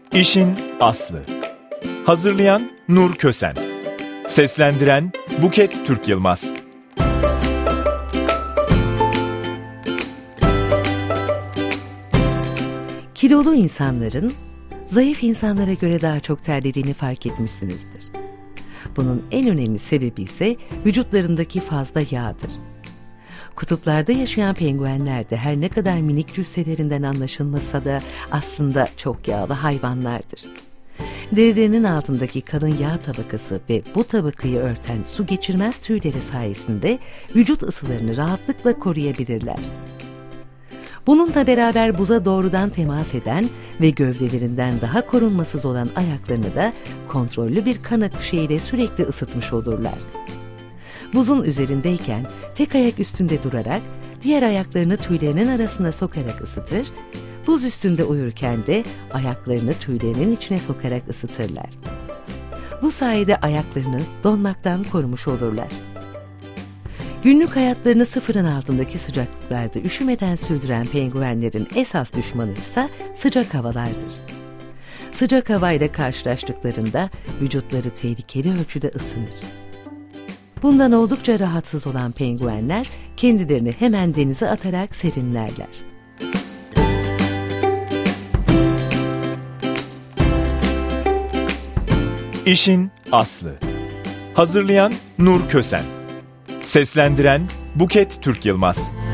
İşin aslı. Hazırlayan Nur Kösen. Seslendiren Buket Türk Yılmaz. Kilolu insanların zayıf insanlara göre daha çok terlediğini fark etmişsinizdir. Bunun en önemli sebebi ise vücutlarındaki fazla yağdır. Kutuplarda yaşayan penguenler de her ne kadar minik cüsselerinden anlaşılmasa da aslında çok yağlı hayvanlardır. Derilerinin altındaki kalın yağ tabakası ve bu tabakayı örten su geçirmez tüyleri sayesinde vücut ısılarını rahatlıkla koruyabilirler. Bununla beraber buza doğrudan temas eden ve gövdelerinden daha korunmasız olan ayaklarını da kontrollü bir kan akışı ile sürekli ısıtmış olurlar. Buzun üzerindeyken tek ayak üstünde durarak diğer ayaklarını tüylerinin arasına sokarak ısıtır, buz üstünde uyurken de ayaklarını tüylerinin içine sokarak ısıtırlar. Bu sayede ayaklarını donmaktan korumuş olurlar. Günlük hayatlarını sıfırın altındaki sıcaklıklarda üşümeden sürdüren penguenlerin esas düşmanı ise sıcak havalardır. Sıcak havayla karşılaştıklarında vücutları tehlikeli ölçüde ısınır. Bundan oldukça rahatsız olan penguenler kendilerini hemen denize atarak serinlerler. İşin aslı. Hazırlayan Nur Kösen. Seslendiren Buket Türk Yılmaz.